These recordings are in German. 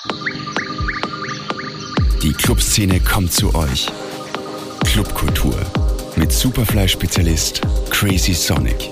Die Clubszene kommt zu euch. Clubkultur mit Superfly-Spezialist Crazy Sonic.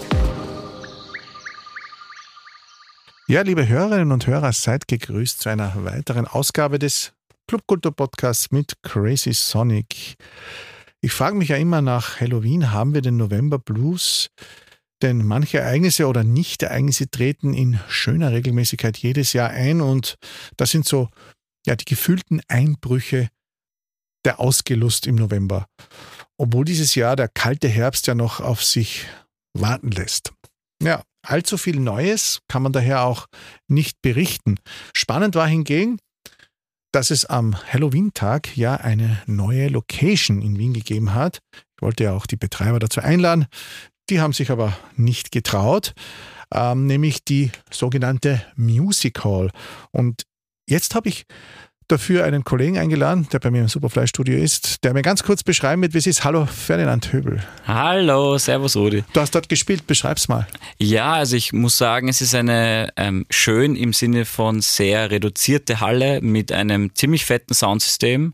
Ja, liebe Hörerinnen und Hörer, seid gegrüßt zu einer weiteren Ausgabe des Clubkultur-Podcasts mit Crazy Sonic. Ich frage mich ja immer, nach Halloween haben wir den November Blues? Denn manche Ereignisse oder Nicht-Ereignisse treten in schöner Regelmäßigkeit jedes Jahr ein und das sind so die gefühlten Einbrüche der Ausgelust im November. Obwohl dieses Jahr der kalte Herbst ja noch auf sich warten lässt. Ja, allzu viel Neues kann man daher auch nicht berichten. Spannend war hingegen, dass es am Halloween-Tag ja eine neue Location in Wien gegeben hat. Ich wollte ja auch die Betreiber dazu einladen. Die haben sich aber nicht getraut, nämlich die sogenannte Music Hall. Und jetzt habe ich dafür einen Kollegen eingeladen, der bei mir im Superfly-Studio ist, der mir ganz kurz beschreiben wird, wie es ist. Hallo, Ferdinand Höbel. Hallo, servus Rudi. Du hast dort gespielt, beschreib's mal. Ja, also ich muss sagen, es ist eine schön im Sinne von sehr reduzierte Halle mit einem ziemlich fetten Soundsystem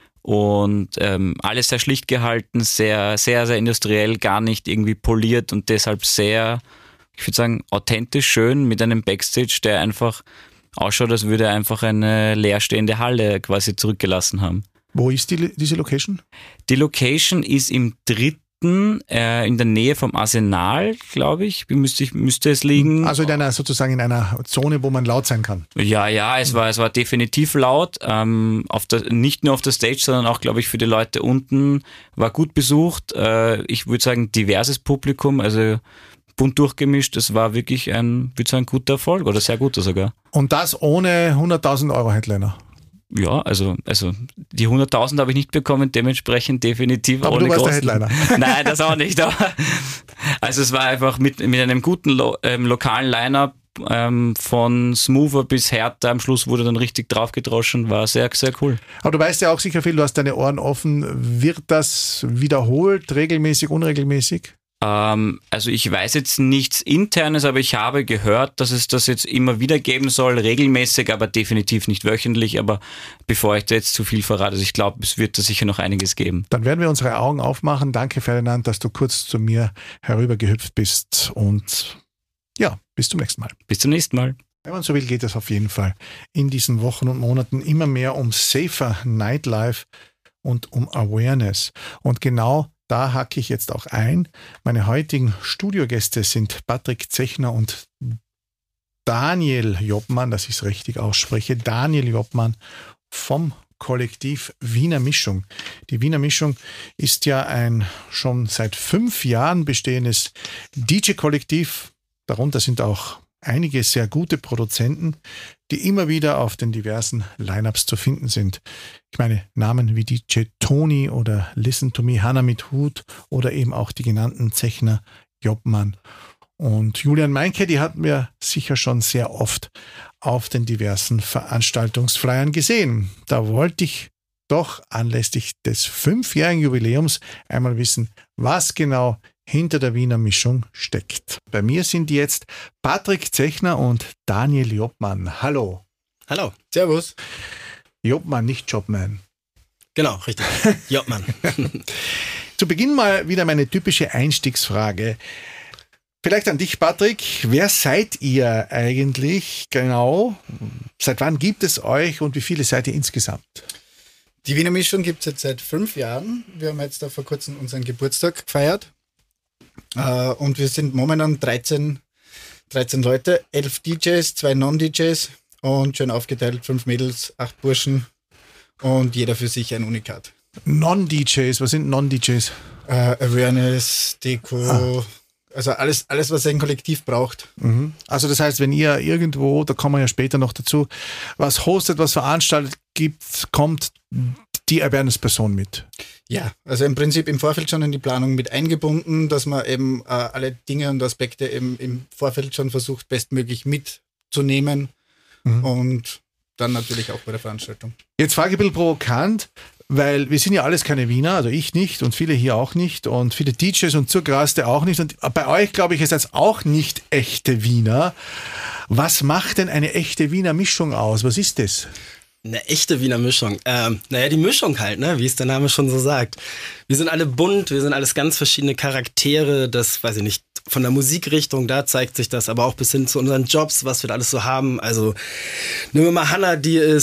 und alles sehr schlicht gehalten, sehr, sehr, sehr industriell, gar nicht irgendwie poliert und deshalb sehr, ich würde sagen, authentisch schön mit einem Backstage, der einfach ausschaut, als würde er einfach eine leerstehende Halle quasi zurückgelassen haben. Wo ist diese Location? Die Location ist im 3. in der Nähe vom Arsenal, glaube ich, müsste es liegen. Also sozusagen in einer Zone, wo man laut sein kann. Ja, es war definitiv laut. Nicht nur auf der Stage, sondern auch, glaube ich, für die Leute unten war gut besucht. Ich würde sagen, diverses Publikum, also bunt durchgemischt. Es war wirklich ein guter Erfolg oder sehr guter sogar. Und das ohne 100.000 Euro Headliner? Ja, also die 100.000 habe ich nicht bekommen, dementsprechend definitiv aber ohne du warst Kosten. der Headliner. Nein, das auch nicht. Aber, also es war einfach mit einem guten lokalen Line-Up von Smoother bis härter. Am Schluss wurde dann richtig draufgedroschen, war sehr, sehr cool. Aber du weißt ja auch sicher viel, du hast deine Ohren offen. Wird das wiederholt, regelmäßig, unregelmäßig? Also ich weiß jetzt nichts Internes, aber ich habe gehört, dass es das jetzt immer wieder geben soll, regelmäßig, aber definitiv nicht wöchentlich. Aber bevor ich da jetzt zu viel verrate, also ich glaube, es wird da sicher noch einiges geben. Dann werden wir unsere Augen aufmachen. Danke, Ferdinand, dass du kurz zu mir herübergehüpft bist und ja, bis zum nächsten Mal. Bis zum nächsten Mal. Wenn man so will, geht es auf jeden Fall in diesen Wochen und Monaten immer mehr um safer Nightlife und um Awareness. Und genau da hacke ich jetzt auch ein. Meine heutigen Studiogäste sind Patrick Zechner und Daniel Joppmann, dass ich es richtig ausspreche. Daniel Joppmann vom Kollektiv Wiener Mischung. Die Wiener Mischung ist ja ein schon seit 5 Jahren bestehendes DJ-Kollektiv. Darunter sind auch einige sehr gute Produzenten, die immer wieder auf den diversen Lineups zu finden sind. Ich meine Namen wie DJ Tony oder Listen to Me, Hannah mit Hut oder eben auch die genannten Zechner, Joppmann und Julian Meinke, die hatten wir sicher schon sehr oft auf den diversen Veranstaltungsflyern gesehen. Da wollte ich doch anlässlich des 5-jährigen Jubiläums einmal wissen, was genau hinter der Wiener Mischung steckt. Bei mir sind jetzt Patrick Zechner und Daniel Joppmann. Hallo. Hallo. Servus. Joppmann, nicht Jobman. Genau, richtig. Joppmann. Zu Beginn mal wieder meine typische Einstiegsfrage. Vielleicht an dich, Patrick. Wer seid ihr eigentlich genau? Seit wann gibt es euch und wie viele seid ihr insgesamt? Die Wiener Mischung gibt es jetzt seit 5 Jahren. Wir haben jetzt da vor kurzem unseren Geburtstag gefeiert. Und wir sind momentan 13 Leute, 11 DJs, 2 Non-DJs und schön aufgeteilt, 5 Mädels, 8 Burschen und jeder für sich ein Unikat. Non-DJs, was sind Non-DJs? Awareness, Deko, also alles, was ein Kollektiv braucht. Mhm. Also das heißt, wenn ihr irgendwo, da kommen wir ja später noch dazu, was hostet, was veranstaltet gibt, kommt die Awareness-Person mit. Ja, also im Prinzip im Vorfeld schon in die Planung mit eingebunden, dass man eben alle Dinge und Aspekte eben im Vorfeld schon versucht, bestmöglich mitzunehmen und dann natürlich auch bei der Veranstaltung. Jetzt frage ich ein bisschen provokant, weil wir sind ja alles keine Wiener, also ich nicht und viele hier auch nicht und viele DJs und Zugraste auch nicht und bei euch, glaube ich, ist jetzt auch nicht echte Wiener. Was macht denn eine echte Wiener Mischung aus? Was ist das? Eine echte Wiener Mischung. Naja, die Mischung halt, ne, wie es der Name schon so sagt. Wir sind alle bunt, wir sind alles ganz verschiedene Charaktere, das, weiß ich nicht, von der Musikrichtung, da zeigt sich das, aber auch bis hin zu unseren Jobs, was wir da alles so haben. Also nehmen wir mal Hannah,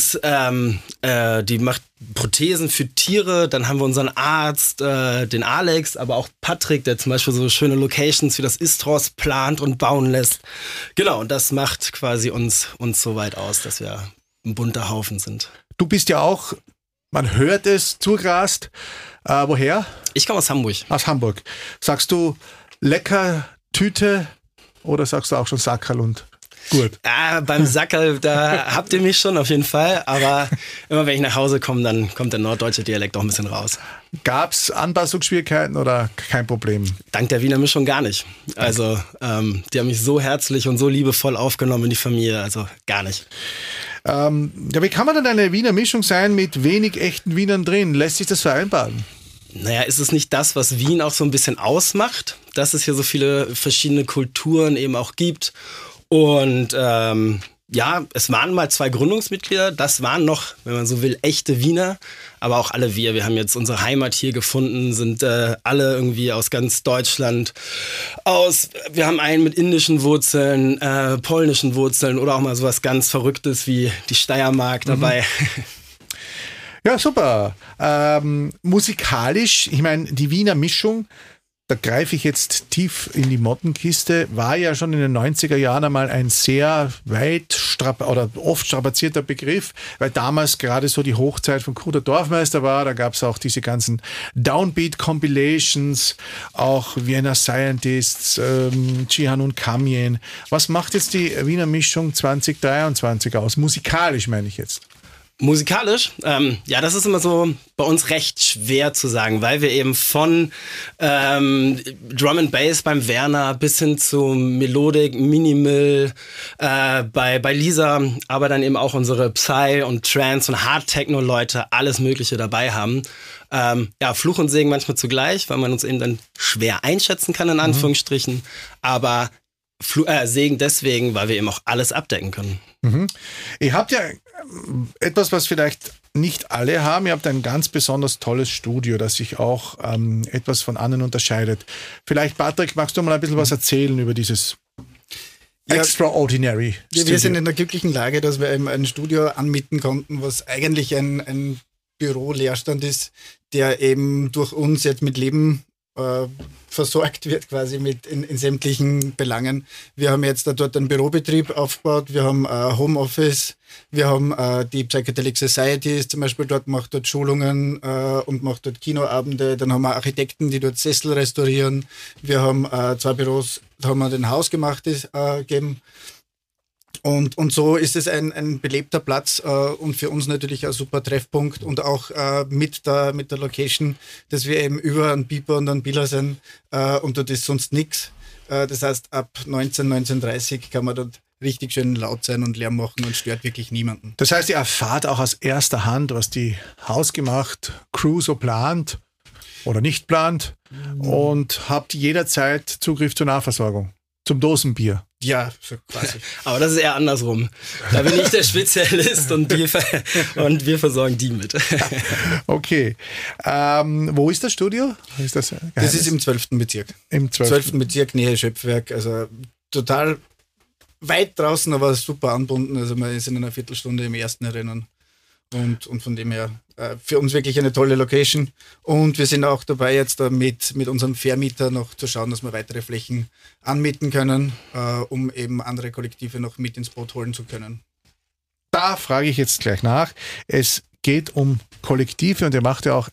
die macht Prothesen für Tiere, dann haben wir unseren Arzt, den Alex, aber auch Patrick, der zum Beispiel so schöne Locations wie das Istros plant und bauen lässt. Genau, und das macht quasi uns so weit aus, dass wir ein bunter Haufen sind. Du bist ja auch, man hört es, zugrast. Woher? Ich komme aus Hamburg. Aus Hamburg. Sagst du lecker, Tüte oder sagst du auch schon Sackerl und gut? Beim Sackerl, da habt ihr mich schon auf jeden Fall, aber immer wenn ich nach Hause komme, dann kommt der norddeutsche Dialekt auch ein bisschen raus. Gab's Anpassungsschwierigkeiten oder kein Problem? Dank der Wiener Mischung gar nicht. Also die haben mich so herzlich und so liebevoll aufgenommen in die Familie, also gar nicht. Wie kann man denn eine Wiener Mischung sein mit wenig echten Wienern drin? Lässt sich das vereinbaren? Naja, ist es nicht das, was Wien auch so ein bisschen ausmacht? Dass es hier so viele verschiedene Kulturen eben auch gibt. Und ja, es waren mal 2 Gründungsmitglieder. Das waren noch, wenn man so will, echte Wiener. Aber auch alle wir haben jetzt unsere Heimat hier gefunden, sind alle irgendwie aus ganz Deutschland wir haben einen mit indischen Wurzeln, polnischen Wurzeln oder auch mal sowas ganz Verrücktes wie die Steiermark dabei. Ja, super. Musikalisch, ich meine, die Wiener Mischung, da greife ich jetzt tief in die Mottenkiste, war ja schon in den 90er Jahren einmal ein sehr oft strapazierter Begriff, weil damals gerade so die Hochzeit von Kruder Dorfmeister war, da gab es auch diese ganzen Downbeat-Compilations, auch Vienna Scientists, Cihan und Kamien. Was macht jetzt die Wiener Mischung 2023 aus? Musikalisch meine ich jetzt. Musikalisch, ja, das ist immer so bei uns recht schwer zu sagen, weil wir eben von Drum and Bass beim Werner bis hin zu Melodic, Minimal, bei Lisa, aber dann eben auch unsere Psy und Trance und Hard-Techno-Leute alles Mögliche dabei haben. Ja, Fluch und Segen manchmal zugleich, weil man uns eben dann schwer einschätzen kann, in Anführungsstrichen, aber Segen deswegen, weil wir eben auch alles abdecken können. Mhm. Ihr habt ja etwas, was vielleicht nicht alle haben. Ihr habt ein ganz besonders tolles Studio, das sich auch etwas von anderen unterscheidet. Vielleicht, Patrick, magst du mal ein bisschen was erzählen über dieses Extraordinary Studio? Wir sind in der glücklichen Lage, dass wir eben ein Studio anmieten konnten, was eigentlich ein Büro-Leerstand ist, der eben durch uns jetzt mit Leben versorgt wird quasi in sämtlichen Belangen. Wir haben jetzt dort einen Bürobetrieb aufgebaut, wir haben Homeoffice, wir haben die Psychedelic Society ist zum Beispiel dort, macht dort Schulungen und macht dort Kinoabende, dann haben wir Architekten, die dort Sessel restaurieren, wir haben 2 Büros, da haben wir den Hausgemachtes gegeben. Und so ist es ein belebter Platz und für uns natürlich ein super Treffpunkt und auch mit der Location, dass wir eben über einen Biber und einen Biller sind und dort ist sonst nichts. Das heißt, ab 19:30 kann man dort richtig schön laut sein und Lärm machen und stört wirklich niemanden. Das heißt, ihr erfahrt auch aus erster Hand, was die hausgemacht Crew so plant oder nicht plant und habt jederzeit Zugriff zur Nahversorgung, zum Dosenbier. Ja, so quasi. Aber das ist eher andersrum. Da bin ich der Spezialist und wir versorgen die mit. Okay. Wo ist das Studio? Ist das ist im 12. Bezirk. Im 12. Bezirk, Nähe Schöpfwerk. Also total weit draußen, aber super angebunden. Also wir sind in einer Viertelstunde im ersten Rennen. Und von dem her für uns wirklich eine tolle Location. Und wir sind auch dabei, jetzt mit unserem Vermieter noch zu schauen, dass wir weitere Flächen anmieten können, um eben andere Kollektive noch mit ins Boot holen zu können. Da frage ich jetzt gleich nach. Es geht um Kollektive und ihr macht ja auch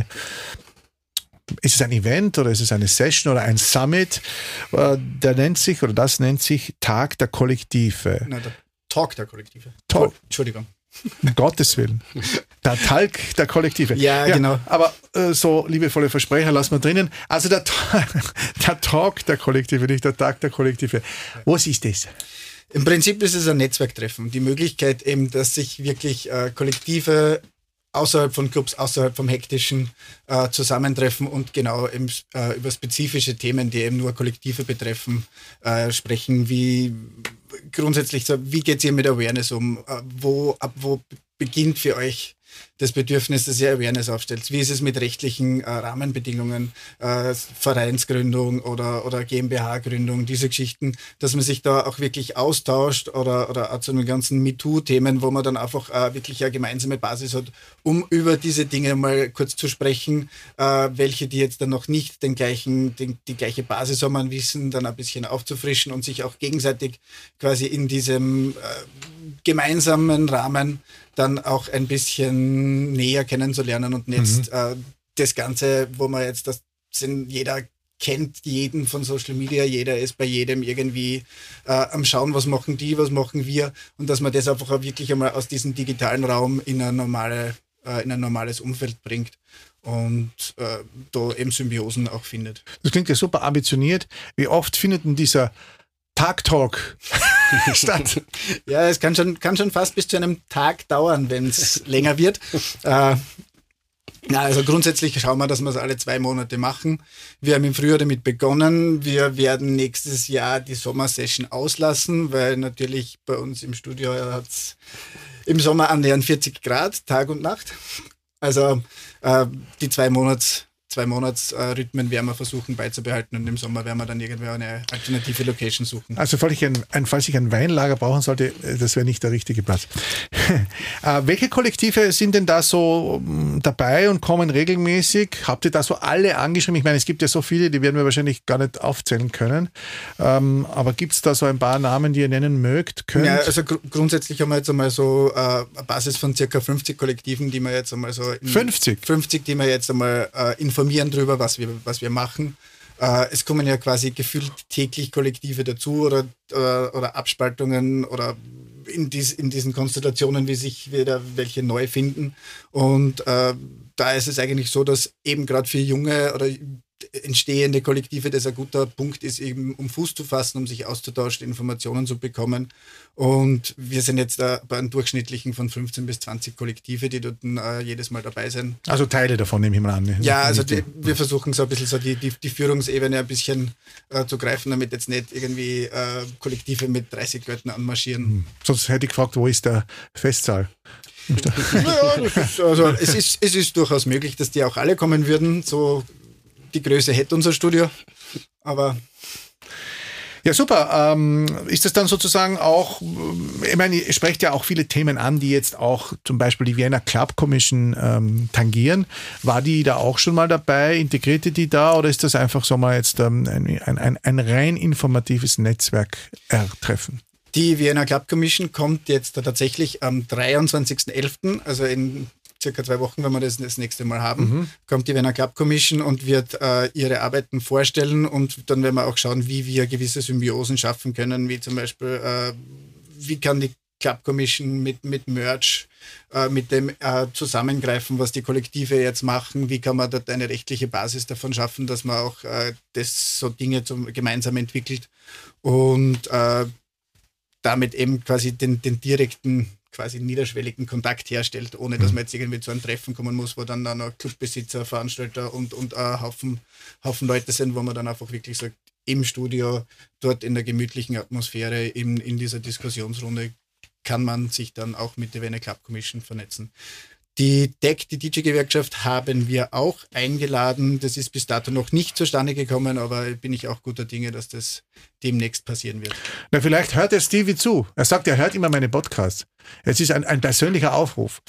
ist es ein Event oder ist es eine Session oder ein Summit? Das nennt sich Tag der Kollektive. Nein, der Talk der Kollektive. Entschuldigung. Um Gottes Willen. Der Talk der Kollektive. Ja, genau. Aber so liebevolle Versprecher lassen wir drinnen. Also der Talk der Kollektive, nicht der Tag der Kollektive. Was ist das? Im Prinzip ist es ein Netzwerktreffen. Die Möglichkeit eben, dass sich wirklich Kollektive außerhalb von Clubs, außerhalb vom Hektischen zusammentreffen und genau eben, über spezifische Themen, die eben nur Kollektive betreffen, sprechen, wie grundsätzlich so, wie geht es hier mit Awareness um? Wo beginnt für euch das Bedürfnis, dass ihr Awareness aufstellt. Wie ist es mit rechtlichen Rahmenbedingungen, Vereinsgründung oder GmbH-Gründung, diese Geschichten, dass man sich da auch wirklich austauscht oder auch zu den ganzen MeToo-Themen, wo man dann einfach wirklich eine gemeinsame Basis hat, um über diese Dinge mal kurz zu sprechen, welche, die jetzt dann noch nicht die gleiche Basis haben an Wissen, dann ein bisschen aufzufrischen und sich auch gegenseitig quasi in diesem gemeinsamen Rahmen dann auch ein bisschen näher kennenzulernen und jetzt das Ganze, wo man jetzt jeder kennt jeden von Social Media, jeder ist bei jedem irgendwie am Schauen, was machen die, was machen wir, und dass man das einfach auch wirklich einmal aus diesem digitalen Raum in ein normales Umfeld bringt und da eben Symbiosen auch findet. Das klingt ja super ambitioniert. Wie oft findet denn dieser Tag-Talk statt? Ja, es kann schon fast bis zu einem Tag dauern, wenn es länger wird. Also grundsätzlich schauen wir, dass wir es alle 2 Monate machen. Wir haben im Frühjahr damit begonnen. Wir werden nächstes Jahr die Sommersession auslassen, weil natürlich bei uns im Studio hat es im Sommer annähernd 40 Grad, Tag und Nacht. Also die 2 Monatsrhythmen werden wir versuchen beizubehalten, und im Sommer werden wir dann irgendwie eine alternative Location suchen. Also falls ich ein Weinlager brauchen sollte, das wäre nicht der richtige Platz. Welche Kollektive sind denn da so dabei und kommen regelmäßig? Habt ihr da so alle angeschrieben? Ich meine, es gibt ja so viele, die werden wir wahrscheinlich gar nicht aufzählen können. Aber gibt es da so ein paar Namen, die ihr nennen könnt? Ja, also grundsätzlich haben wir jetzt einmal so eine Basis von circa 50 Kollektiven, die wir jetzt einmal so 50, die wir jetzt einmal informieren darüber, was wir machen. Es kommen ja quasi gefühlt täglich Kollektive dazu oder Abspaltungen oder in diesen Konstellationen, wie sich wieder welche neu finden. Und da ist es eigentlich so, dass eben gerade für junge oder entstehende Kollektive das ein guter Punkt ist, eben um Fuß zu fassen, um sich auszutauschen, Informationen zu bekommen. Und wir sind jetzt bei einem durchschnittlichen von 15 bis 20 Kollektive, die dort jedes Mal dabei sind. Also Teile davon nehme ich mal an. Ja, also wir versuchen so ein bisschen so die Führungsebene ein bisschen zu greifen, damit jetzt nicht irgendwie Kollektive mit 30 Leuten anmarschieren. Sonst hätte ich gefragt, wo ist der Festsaal? Ja, es ist durchaus möglich, dass die auch alle kommen würden. So die Größe hätte unser Studio, aber... Ja, super. Ist das dann sozusagen auch, ich meine, ihr sprecht ja auch viele Themen an, die jetzt auch zum Beispiel die Vienna Club Commission tangieren. War die da auch schon mal dabei? Integriert ihr die da, oder ist das einfach so mal jetzt ein rein informatives Netzwerktreffen? Die Vienna Club Commission kommt jetzt tatsächlich am 23.11., also in circa 2 Wochen, wenn wir das nächste Mal haben, kommt die Vienna Club Commission und wird ihre Arbeiten vorstellen, und dann werden wir auch schauen, wie wir gewisse Symbiosen schaffen können, wie zum Beispiel, wie kann die Club Commission mit Merch, mit dem zusammengreifen, was die Kollektive jetzt machen, wie kann man dort eine rechtliche Basis davon schaffen, dass man auch so Dinge gemeinsam entwickelt und damit eben quasi den direkten, quasi niederschwelligen Kontakt herstellt, ohne dass man jetzt irgendwie zu einem Treffen kommen muss, wo dann noch Clubbesitzer, Veranstalter und Haufen Leute sind, wo man dann einfach wirklich sagt, im Studio, dort in der gemütlichen Atmosphäre, in dieser Diskussionsrunde kann man sich dann auch mit der Vienna Club Commission vernetzen. Die DEC, die DJ-Gewerkschaft, haben wir auch eingeladen. Das ist bis dato noch nicht zustande gekommen, aber bin ich auch guter Dinge, dass das demnächst passieren wird. Na, vielleicht hört der Stevie zu. Er sagt, er hört immer meine Podcasts. Es ist ein persönlicher Aufruf.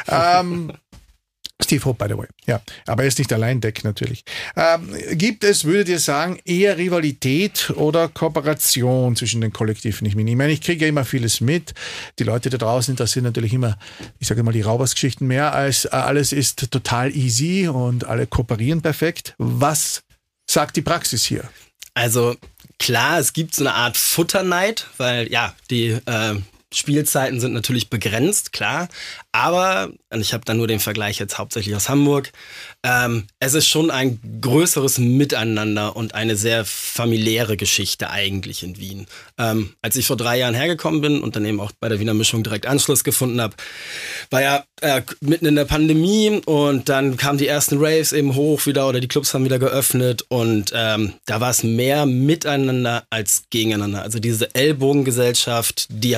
Steve Hope, by the way. Ja, aber er ist nicht allein DEC natürlich. Gibt es, würdet ihr sagen, eher Rivalität oder Kooperation zwischen den Kollektiven? Ich meine, ich kriege ja immer vieles mit. Die Leute da draußen interessieren natürlich immer, ich sage mal, die Raubersgeschichten mehr, als alles ist total easy und alle kooperieren perfekt. Was sagt die Praxis hier? Also klar, es gibt so eine Art Futterneid, weil ja, die Spielzeiten sind natürlich begrenzt, klar, aber, und ich habe da nur den Vergleich jetzt hauptsächlich aus Hamburg, es ist schon ein größeres Miteinander und eine sehr familiäre Geschichte eigentlich in Wien. Als ich vor 3 Jahren hergekommen bin und dann eben auch bei der Wiener Mischung direkt Anschluss gefunden habe, war ja mitten in der Pandemie und dann kamen die ersten Raves eben hoch wieder oder die Clubs haben wieder geöffnet und da war es mehr miteinander als gegeneinander. Also diese Ellbogengesellschaft, die habe ich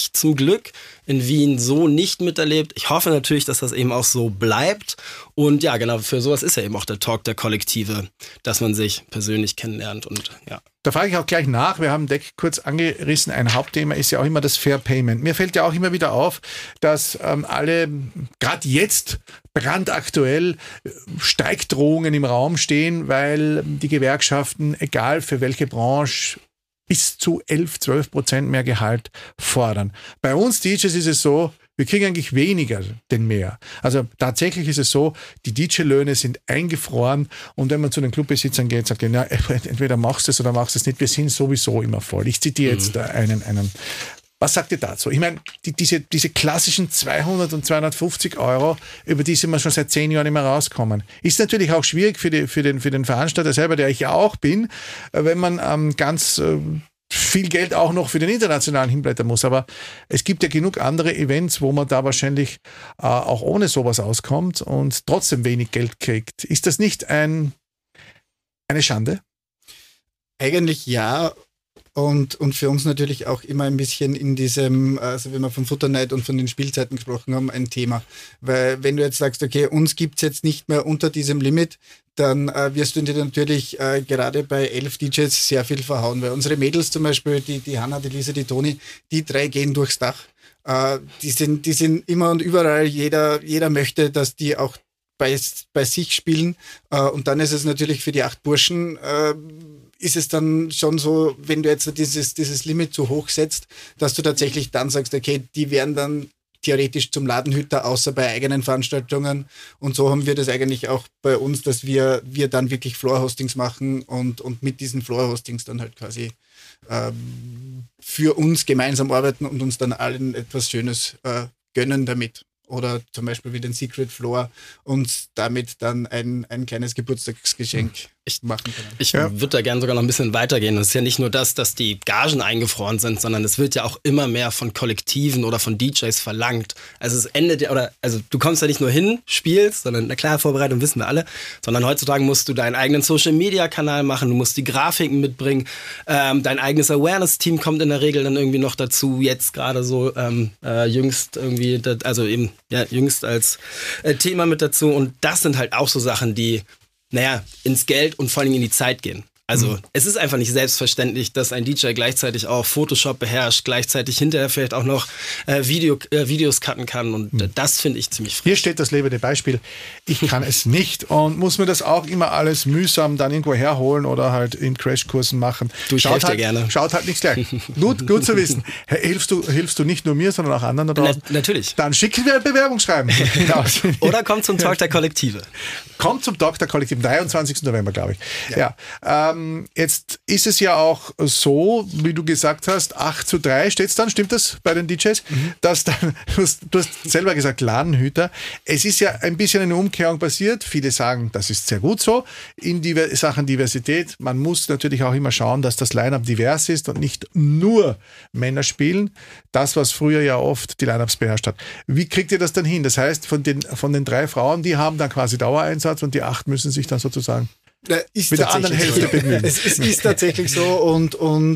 ich zum Glück in Wien so nicht miterlebt. Ich hoffe natürlich, dass das eben auch so bleibt. Und ja, genau, für sowas ist ja eben auch der Talk der Kollektive, dass man sich persönlich kennenlernt und ja. Da frage ich auch gleich nach, wir haben Deck kurz angerissen, ein Hauptthema ist ja auch immer das Fair Payment. Mir fällt ja auch immer wieder auf, dass alle, gerade jetzt brandaktuell, Streikdrohungen im Raum stehen, weil die Gewerkschaften, egal für welche Branche, bis zu 11-12% mehr Gehalt fordern. Bei uns DJs ist es so, wir kriegen eigentlich weniger denn mehr. Also tatsächlich ist es so, die DJ-Löhne sind eingefroren und wenn man zu den Clubbesitzern geht, sagt er, ja, entweder machst du es oder machst du es nicht, wir sind sowieso immer voll. Ich zitiere jetzt einen. Was sagt ihr dazu? Ich meine, diese klassischen 200 und 250 Euro, über die sind wir schon seit 10 Jahren immer rauskommen. Ist natürlich auch schwierig für den Veranstalter selber, der ich ja auch bin, wenn man ganz viel Geld auch noch für den internationalen hinblättern muss. Aber es gibt ja genug andere Events, wo man da wahrscheinlich auch ohne sowas auskommt und trotzdem wenig Geld kriegt. Ist das nicht eine Schande? Eigentlich ja. Und für uns natürlich auch immer ein bisschen in diesem, also wenn wir von Futterneid und von den Spielzeiten gesprochen haben, ein Thema. Weil wenn du jetzt sagst, okay, uns gibt's jetzt nicht mehr unter diesem Limit, dann wirst du dir natürlich gerade bei 11 DJs sehr viel verhauen. Weil unsere Mädels zum Beispiel, die Hanna, die Lisa, die Toni, die 3 gehen durchs Dach. Die sind immer und überall, jeder möchte, dass die auch bei sich spielen. Und dann ist es natürlich für die 8 Burschen, ist es dann schon so, wenn du jetzt dieses Limit zu hoch setzt, dass du tatsächlich dann sagst, okay, die werden dann theoretisch zum Ladenhüter, außer bei eigenen Veranstaltungen. Und so haben wir das eigentlich auch bei uns, dass wir dann wirklich Floor-Hostings machen und mit diesen Floor-Hostings dann halt quasi für uns gemeinsam arbeiten und uns dann allen etwas Schönes gönnen damit. Oder zum Beispiel wie den Secret Floor und damit dann ein kleines Geburtstagsgeschenk machen können. Ich würde da gerne sogar noch ein bisschen weitergehen. Es ist ja nicht nur das, dass die Gagen eingefroren sind, sondern es wird ja auch immer mehr von Kollektiven oder von DJs verlangt. Also es endet ja, also du kommst ja nicht nur hin, spielst, sondern eine klare Vorbereitung wissen wir alle, sondern heutzutage musst du deinen eigenen Social-Media-Kanal machen, du musst die Grafiken mitbringen, dein eigenes Awareness-Team kommt in der Regel dann irgendwie noch dazu, jetzt gerade so jüngst irgendwie, also eben ja, jüngst als Thema mit dazu und das sind halt auch so Sachen, die ins Geld und vor allem in die Zeit gehen. Also es ist einfach nicht selbstverständlich, dass ein DJ gleichzeitig auch Photoshop beherrscht, gleichzeitig hinterher vielleicht auch noch Videos cutten kann und das finde ich ziemlich frisch. Hier steht das lebende Beispiel. Ich kann es nicht und muss mir das auch immer alles mühsam dann irgendwo herholen oder halt in Crashkursen machen. Ich helfe dir gerne. Schaut halt nichts gleich. Gut zu wissen. Hilfst du nicht nur mir, sondern auch anderen da draußen? Natürlich. Dann schicken wir ein Bewerbungsschreiben. Oder kommt zum Talk der Kollektive. Kommt zum Talk der Kollektive, 23. November, glaube ich. Ja. Jetzt ist es ja auch so, wie du gesagt hast, 8:3 steht es dann, stimmt das bei den DJs? Dass dann, du hast selber gesagt, Ladenhüter. Es ist ja ein bisschen eine Umkehrung passiert. Viele sagen, das ist sehr gut so. In Sachen Diversität, man muss natürlich auch immer schauen, dass das Line-Up divers ist und nicht nur Männer spielen. Das, was früher ja oft die Line-Ups beherrscht hat. Wie kriegt ihr das dann hin? Das heißt, von den 3 Frauen, die haben dann quasi Dauereinsatz und die 8 müssen sich dann sozusagen ist mit der anderen Hälfte bemühen. Es ist tatsächlich so und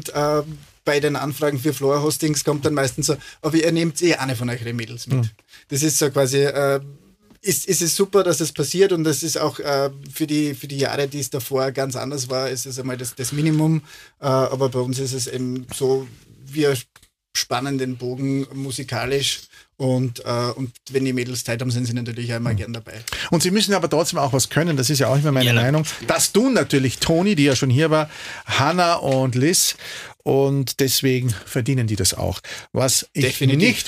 bei den Anfragen für Floor-Hostings kommt dann meistens so, aber ihr nehmt eine von euren Mädels mit. Das ist so quasi, ist es super, dass es passiert und das ist auch für die Jahre, die es davor ganz anders war, ist es einmal das Minimum, aber bei uns ist es eben so, wir spannen den Bogen musikalisch und wenn die Mädels Zeit haben, sind sie natürlich auch immer gern dabei. Und sie müssen aber trotzdem auch was können, das ist ja auch immer meine Meinung. Das tun natürlich Toni, die ja schon hier war, Hanna und Liz und deswegen verdienen die das auch. Was ich nicht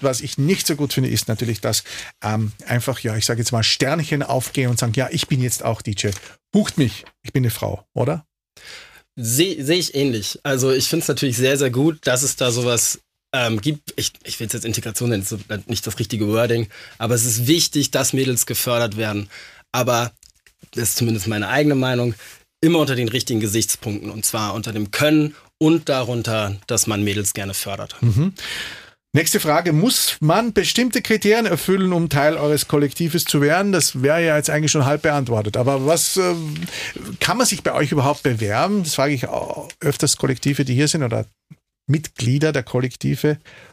so gut finde, ist natürlich, dass einfach, ich sage jetzt mal, Sternchen aufgehen und sagen, ja, ich bin jetzt auch DJ. Bucht mich, ich bin eine Frau, oder? Sehe ich ähnlich. Also ich finde es natürlich sehr, sehr gut, dass es da sowas gibt. Ich will es jetzt Integration nennen, ist nicht das richtige Wording, aber es ist wichtig, dass Mädels gefördert werden. Aber, das ist zumindest meine eigene Meinung, immer unter den richtigen Gesichtspunkten und zwar unter dem Können und darunter, dass man Mädels gerne fördert. Nächste Frage, muss man bestimmte Kriterien erfüllen, um Teil eures Kollektives zu werden? Das wäre ja jetzt eigentlich schon halb beantwortet. Aber was kann man sich bei euch überhaupt bewerben? Das frage ich auch öfters Kollektive, die hier sind oder Mitglieder der Kollektive.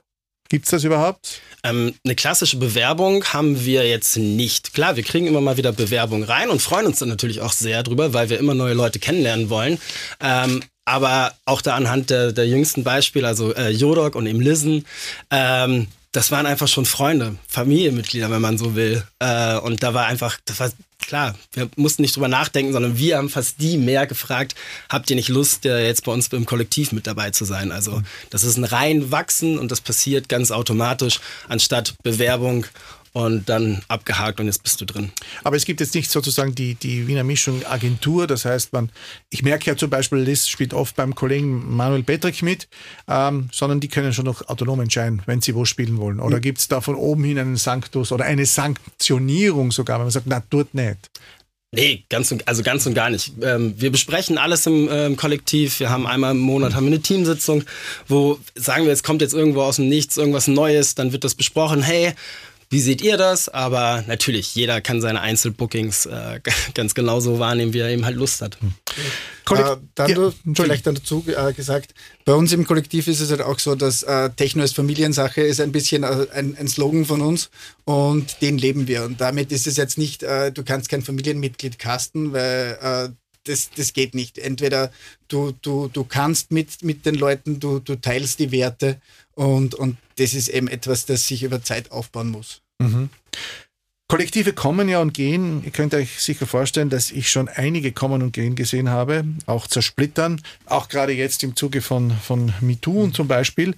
Gibt's das überhaupt? Eine klassische Bewerbung haben wir jetzt nicht. Klar, wir kriegen immer mal wieder Bewerbungen rein und freuen uns dann natürlich auch sehr drüber, weil wir immer neue Leute kennenlernen wollen. Aber auch da anhand der jüngsten Beispiele, also Jodok und eben Listen, das waren einfach schon Freunde, Familienmitglieder, wenn man so will. Und das war klar, wir mussten nicht drüber nachdenken, sondern wir haben fast die mehr gefragt, habt ihr nicht Lust, jetzt bei uns im Kollektiv mit dabei zu sein? Also das ist ein rein Wachsen und das passiert ganz automatisch, anstatt Bewerbung und dann abgehakt und jetzt bist du drin. Aber es gibt jetzt nicht sozusagen die Wiener Mischung Agentur, das heißt, ich merke ja zum Beispiel, Liz spielt oft beim Kollegen Manuel Petrick mit, sondern die können schon noch autonom entscheiden, wenn sie wo spielen wollen. Oder gibt es da von oben hin einen Sanctus oder eine Sanktionierung sogar, wenn man sagt, na, tut nicht? Nee, ganz und gar nicht. Wir besprechen alles im Kollektiv. Wir haben einmal im Monat eine Teamsitzung, wo sagen wir, es kommt jetzt irgendwo aus dem Nichts irgendwas Neues, dann wird das besprochen, hey, wie seht ihr das? Aber natürlich, jeder kann seine Einzelbookings ganz genauso wahrnehmen, wie er eben halt Lust hat. Vielleicht dann dazu gesagt, bei uns im Kollektiv ist es halt auch so, dass Techno als Familiensache ist ein bisschen ein Slogan von uns und den leben wir. Und damit ist es jetzt nicht, du kannst kein Familienmitglied casten, weil das geht nicht. Entweder du kannst mit den Leuten, du teilst die Werte und das ist eben etwas, das sich über Zeit aufbauen muss. Mhm. Kollektive kommen ja und gehen. Ihr könnt euch sicher vorstellen, dass ich schon einige kommen und gehen gesehen habe, auch zersplittern, auch gerade jetzt im Zuge von MeToo zum Beispiel.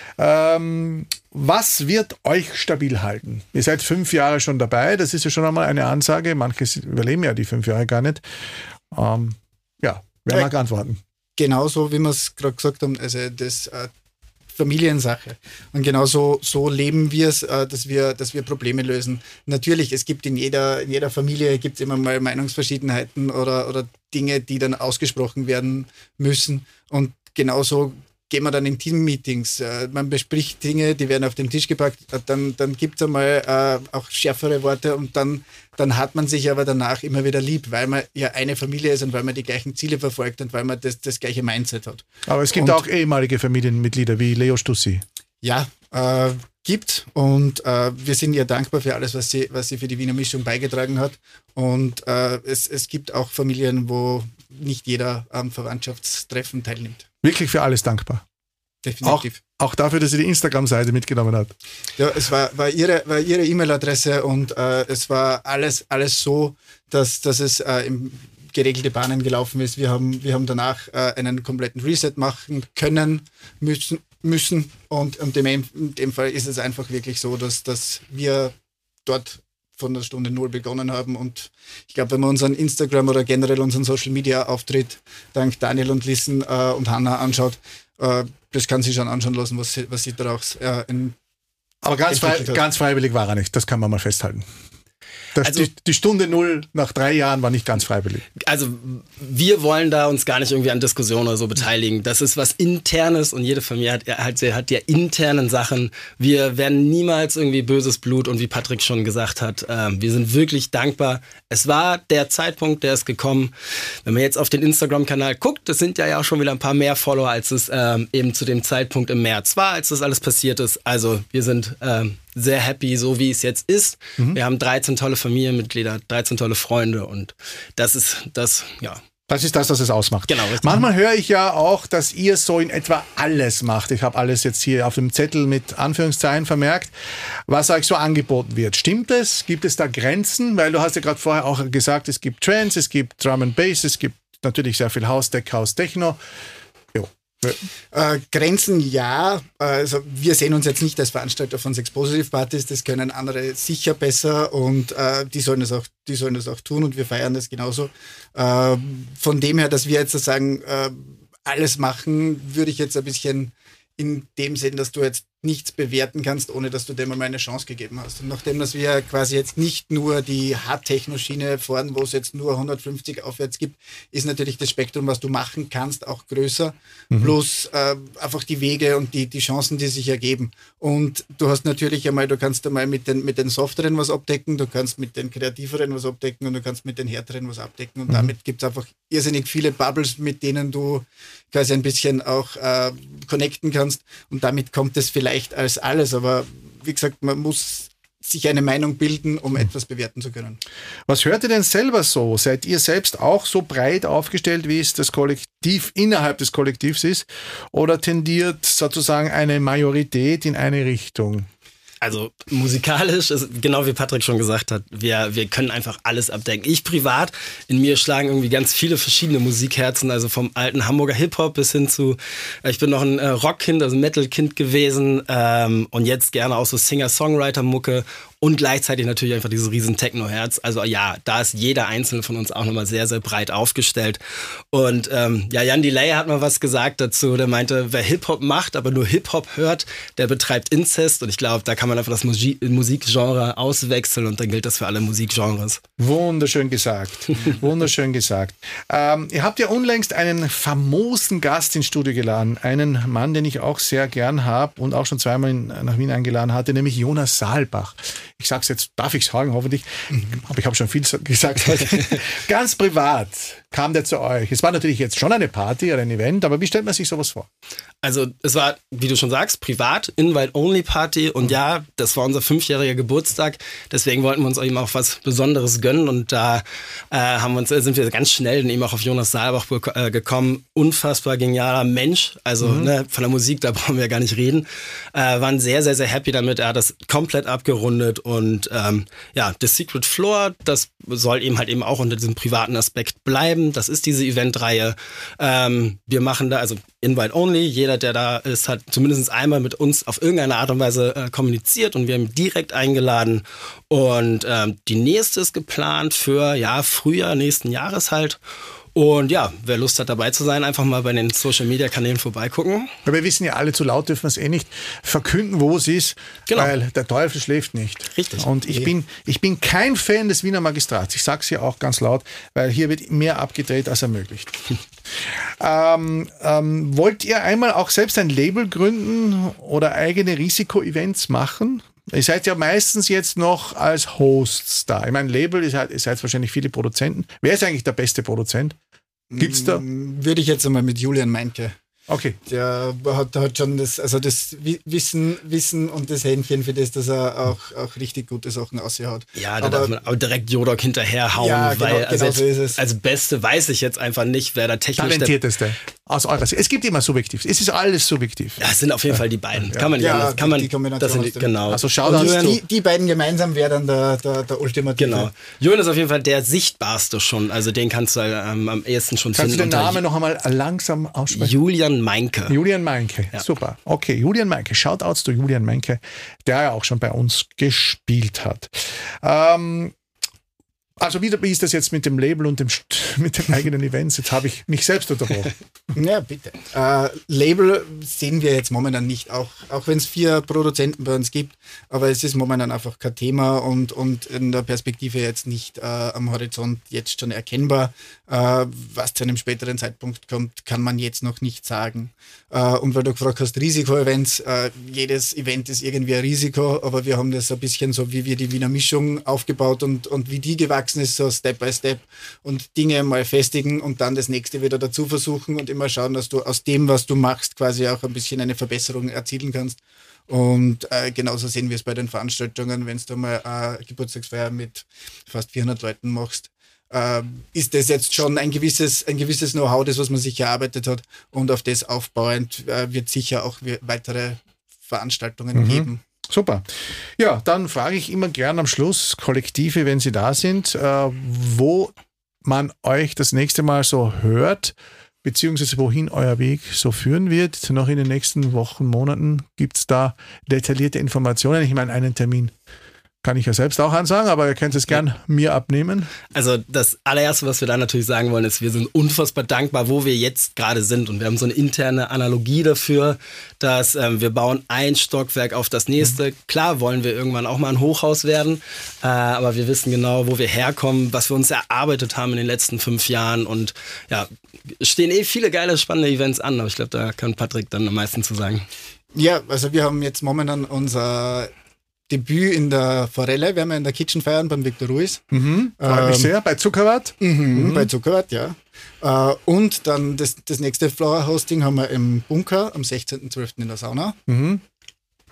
Was wird euch stabil halten? Ihr seid 5 Jahre schon dabei, das ist ja schon einmal eine Ansage. Manche überleben ja die 5 Jahre gar nicht. Wer mag antworten? Genauso, wie wir es gerade gesagt haben, also das Familiensache. Und genau so leben wir es, dass wir Probleme lösen. Natürlich, es gibt in jeder Familie gibt es immer mal Meinungsverschiedenheiten oder Dinge, die dann ausgesprochen werden müssen. Und genauso gehen wir dann in Team-Meetings. Man bespricht Dinge, die werden auf den Tisch gepackt, dann gibt es einmal auch schärfere Worte und dann hat man sich aber danach immer wieder lieb, weil man ja eine Familie ist und weil man die gleichen Ziele verfolgt und weil man das gleiche Mindset hat. Aber es gibt auch ehemalige Familienmitglieder wie Leo Stussi. Ja, gibt und wir sind ihr dankbar für alles, was sie für die Wiener Mischung beigetragen hat und es gibt auch Familien, wo nicht jeder am Verwandtschaftstreffen teilnimmt. Wirklich für alles dankbar. Definitiv. Auch dafür, dass sie die Instagram-Seite mitgenommen hat. Ja, es war ihre E-Mail-Adresse und es war alles so, dass es in geregelte Bahnen gelaufen ist. Wir haben danach einen kompletten Reset machen können, müssen und in dem Fall ist es einfach wirklich so, dass wir dort von der Stunde 0 begonnen haben und ich glaube, wenn man unseren Instagram oder generell unseren Social Media Auftritt dank Daniel und Listen und Hanna anschaut, das kann sich schon anschauen lassen, was sie daraus aber ganz freiwillig war er nicht, das kann man mal festhalten. Also, die Stunde 0 nach 3 Jahren war nicht ganz freiwillig. Also wir wollen da uns gar nicht irgendwie an Diskussionen oder so beteiligen. Das ist was Internes und jede Familie hat ja internen Sachen. Wir werden niemals irgendwie böses Blut und wie Patrick schon gesagt hat, wir sind wirklich dankbar. Es war der Zeitpunkt, der ist gekommen. Wenn man jetzt auf den Instagram-Kanal guckt, das sind ja auch schon wieder ein paar mehr Follower, als es eben zu dem Zeitpunkt im März war, als das alles passiert ist. Also wir sind sehr happy, so wie es jetzt ist. Wir haben 13 tolle Familienmitglieder, 13 tolle Freunde und das ist das, ja. Das ist das, was es ausmacht. Genau. Richtig. Manchmal höre ich ja auch, dass ihr so in etwa alles macht. Ich habe alles jetzt hier auf dem Zettel mit Anführungszeichen vermerkt, was euch so angeboten wird. Stimmt es? Gibt es da Grenzen? Weil du hast ja gerade vorher auch gesagt, es gibt Trance, es gibt Drum and Bass, es gibt natürlich sehr viel House, Tech, House, Techno. Grenzen ja, also wir sehen uns jetzt nicht als Veranstalter von Sex Positive Partys, das können andere sicher besser und die sollen das auch tun und wir feiern das genauso. Von dem her, dass wir jetzt sagen, alles machen, würde ich jetzt ein bisschen in dem Sinn, dass du jetzt nichts bewerten kannst, ohne dass du dem mal eine Chance gegeben hast. Und nachdem, dass wir quasi jetzt nicht nur die Hard-Techno-Schiene fahren, wo es jetzt nur 150 aufwärts gibt, ist natürlich das Spektrum, was du machen kannst, auch größer. Bloß einfach die Wege und die Chancen, die sich ergeben. Und du hast natürlich einmal, du kannst einmal mit den Softeren was abdecken, du kannst mit den Kreativeren was abdecken und du kannst mit den Härteren was abdecken. Und damit gibt es einfach irrsinnig viele Bubbles, mit denen du quasi ein bisschen auch connecten kannst. Und damit kommt es vielleicht leicht als alles, aber wie gesagt, man muss sich eine Meinung bilden, um etwas bewerten zu können. Was hört ihr denn selber so? Seid ihr selbst auch so breit aufgestellt, wie es das Kollektiv innerhalb des Kollektivs ist? Oder tendiert sozusagen eine Majorität in eine Richtung? Also musikalisch ist genau wie Patrick schon gesagt hat, wir können einfach alles abdecken. Ich privat, in mir schlagen irgendwie ganz viele verschiedene Musikherzen, also vom alten Hamburger Hip-Hop bis hin zu, ich bin noch ein Rockkind, also Metal-Kind gewesen und jetzt gerne auch so Singer-Songwriter-Mucke und gleichzeitig natürlich einfach dieses riesen Techno-Herz. Also ja, da ist jeder Einzelne von uns auch nochmal sehr, sehr breit aufgestellt. Und Jan Delay hat mal was gesagt dazu, der meinte, wer Hip-Hop macht, aber nur Hip-Hop hört, der betreibt Inzest und ich glaube, da kann man einfach das Musikgenre auswechseln und dann gilt das für alle Musikgenres. Wunderschön gesagt. Wunderschön gesagt. Ihr habt ja unlängst einen famosen Gast ins Studio geladen. Einen Mann, den ich auch sehr gern habe und auch schon zweimal nach Wien eingeladen hatte, nämlich Jonas Saalbach. Ich sag's jetzt, darf ich sagen, hoffentlich. Aber ich habe schon viel gesagt heute. Ganz privat kam der zu euch. Es war natürlich jetzt schon eine Party oder ein Event, aber wie stellt man sich sowas vor? Also es war, wie du schon sagst, privat, Invite-Only-Party und ja, das war unser 5-jähriger Geburtstag, deswegen wollten wir uns eben auch was Besonderes gönnen und da sind wir ganz schnell eben auch auf Jonas Saalbach gekommen. Unfassbar genialer Mensch, also von der Musik, da brauchen wir gar nicht reden. Waren sehr, sehr, sehr happy damit, er hat das komplett abgerundet und The Secret Floor, das soll eben halt eben auch unter diesem privaten Aspekt bleiben. Das ist diese Eventreihe. Wir machen da, also Invite Only, jeder, der da ist, hat zumindest einmal mit uns auf irgendeine Art und Weise kommuniziert und wir haben ihn direkt eingeladen. Und die nächste ist geplant für Frühjahr nächsten Jahres halt. Und ja, wer Lust hat dabei zu sein, einfach mal bei den Social-Media-Kanälen vorbeigucken. Weil wir wissen ja alle, zu laut dürfen wir es nicht verkünden, wo es ist, weil der Teufel schläft nicht. Richtig. Und ich bin kein Fan des Wiener Magistrats. Ich sage es hier auch ganz laut, weil hier wird mehr abgedreht, als ermöglicht. Wollt ihr einmal auch selbst ein Label gründen oder eigene Risiko-Events machen? Ihr seid ja meistens jetzt noch als Hosts da. Ich meine, Label, ihr seid wahrscheinlich viele Produzenten. Wer ist eigentlich der beste Produzent? Gibt's da? Würde ich jetzt einmal mit Julian Meinke. Okay. Der hat schon das Wissen und das Händchen für das, dass er auch richtig gute Sachen ausgehaut. Ja, da darf man auch direkt Jodok hinterherhauen, ja, weil genau so ist es. Als Beste weiß ich jetzt einfach nicht, wer da technisch Talentierteste aus eurer Sicht. Es gibt immer subjektiv. Es ist alles subjektiv. Ja, es sind auf jeden Fall die beiden. Kann man nicht anders. Die Kombination. Genau. Also Shoutouts. Die beiden gemeinsam wären dann der Ultimative. Genau. Julian ist auf jeden Fall der sichtbarste schon. Also den kannst du am ehesten schon finden. Kannst du den Namen noch einmal langsam aussprechen? Julian Meinke. Julian Meinke, ja. Super. Okay, Julian Meinke. Shoutouts zu Julian Meinke, der ja auch schon bei uns gespielt hat. Also wie ist das jetzt mit dem Label und mit den eigenen Events? Jetzt habe ich mich selbst unterbrochen. Ja, bitte. Label sehen wir jetzt momentan nicht, auch wenn es 4 Produzenten bei uns gibt, aber es ist momentan einfach kein Thema und in der Perspektive jetzt nicht am Horizont jetzt schon erkennbar. Was zu einem späteren Zeitpunkt kommt, kann man jetzt noch nicht sagen. Und weil du gefragt hast, Risiko-Events, jedes Event ist irgendwie ein Risiko, aber wir haben das ein bisschen so, wie wir die Wiener Mischung aufgebaut und wie die gewachsen ist, so Step by Step und Dinge mal festigen und dann das nächste wieder dazu versuchen und immer schauen, dass du aus dem, was du machst, quasi auch ein bisschen eine Verbesserung erzielen kannst. Und genauso sehen wir es bei den Veranstaltungen, wenn du mal eine Geburtstagsfeier mit fast 400 Leuten machst. Ist das jetzt schon ein gewisses Know-how, das was man sich erarbeitet hat und auf das aufbauend wird sicher auch weitere Veranstaltungen geben. Super. Ja, dann frage ich immer gern am Schluss, Kollektive, wenn Sie da sind, wo man euch das nächste Mal so hört, beziehungsweise wohin euer Weg so führen wird. Noch in den nächsten Wochen, Monaten gibt es da detaillierte Informationen. Ich meine, einen Termin kann ich ja selbst auch ansagen, aber ihr könnt es gern mir abnehmen. Also das allererste, was wir da natürlich sagen wollen, ist, wir sind unfassbar dankbar, wo wir jetzt gerade sind. Und wir haben so eine interne Analogie dafür, dass wir bauen ein Stockwerk auf das nächste. Klar wollen wir irgendwann auch mal ein Hochhaus werden, aber wir wissen genau, wo wir herkommen, was wir uns erarbeitet haben in den letzten 5 Jahren. Und ja, stehen viele geile, spannende Events an. Aber ich glaube, da kann Patrick dann am meisten zu sagen. Ja, also wir haben jetzt momentan unser Debüt in der Forelle, werden wir in der Kitchen feiern beim Victor Ruiz. Freue mich sehr, bei Zuckerwart. Bei Zuckerwart, ja. Und dann das nächste Flower-Hosting haben wir im Bunker am 16.12. in der Sauna.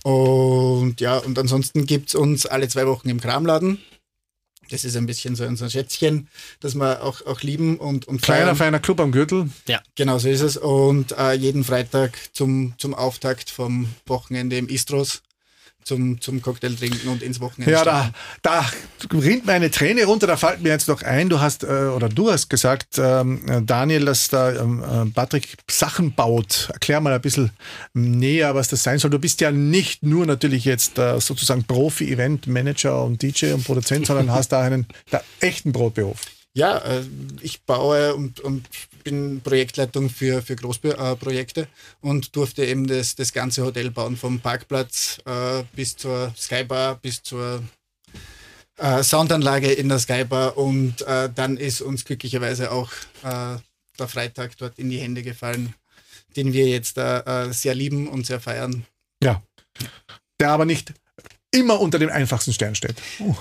Und ja, und ansonsten gibt es uns alle 2 Wochen im Kramladen. Das ist ein bisschen so ein Schätzchen, das wir auch lieben und Kleiner, feiner Club am Gürtel. Ja, genau so ist es. Und jeden Freitag zum Auftakt vom Wochenende im Istros zum Cocktail trinken und ins Wochenende. Ja, da rinnt mir eine Träne runter. Da fällt mir jetzt noch ein, du hast gesagt, Daniel, dass da Patrick Sachen baut. Erklär mal ein bisschen näher, was das sein soll. Du bist ja nicht nur natürlich jetzt sozusagen Profi-Event-Manager und DJ und Produzent, sondern hast da einen echten Brotberuf. Ja, ich baue und bin Projektleitung für Großprojekte und durfte eben das ganze Hotel bauen, vom Parkplatz bis zur Skybar, bis zur Soundanlage in der Skybar, und dann ist uns glücklicherweise auch der Freitag dort in die Hände gefallen, den wir jetzt sehr lieben und sehr feiern. Ja, der aber nicht immer unter dem einfachsten Stern steht.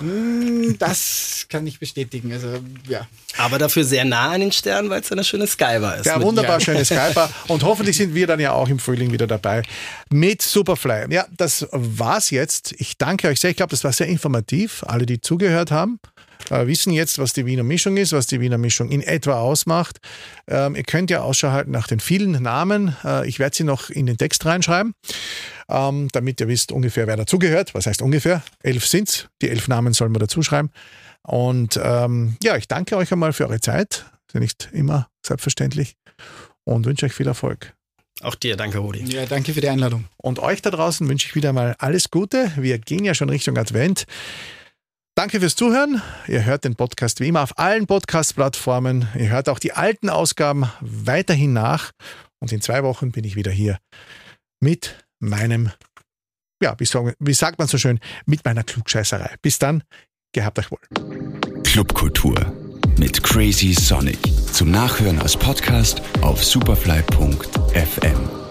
Das kann ich bestätigen. Also, ja. Aber dafür sehr nah an den Sternen, weil es eine schöne Skybar ist. Ja, wunderbar schöne Skybar. Und hoffentlich sind wir dann ja auch im Frühling wieder dabei mit Superfly. Ja, das war's jetzt. Ich danke euch sehr. Ich glaube, das war sehr informativ. Alle, die zugehört haben, wissen jetzt, was die Wiener Mischung ist, was die Wiener Mischung in etwa ausmacht. Ihr könnt ja Ausschau halten nach den vielen Namen. Ich werde sie noch in den Text reinschreiben, damit ihr wisst ungefähr, wer dazugehört. Was heißt ungefähr? 11 sind's. Die 11 Namen sollen wir dazu schreiben. Und ja, ich danke euch einmal für eure Zeit. Ist ja nicht immer selbstverständlich. Und wünsche euch viel Erfolg. Auch dir, danke Rudi. Ja, danke für die Einladung. Und euch da draußen wünsche ich wieder mal alles Gute. Wir gehen ja schon Richtung Advent. Danke fürs Zuhören. Ihr hört den Podcast wie immer auf allen Podcast-Plattformen. Ihr hört auch die alten Ausgaben weiterhin nach. Und in 2 Wochen bin ich wieder hier mit meinem, ja, wie sagt man so schön, mit meiner Klugscheißerei. Bis dann, gehabt euch wohl. Clubkultur mit Crazy Sonic. Zum Nachhören als Podcast auf superfly.fm.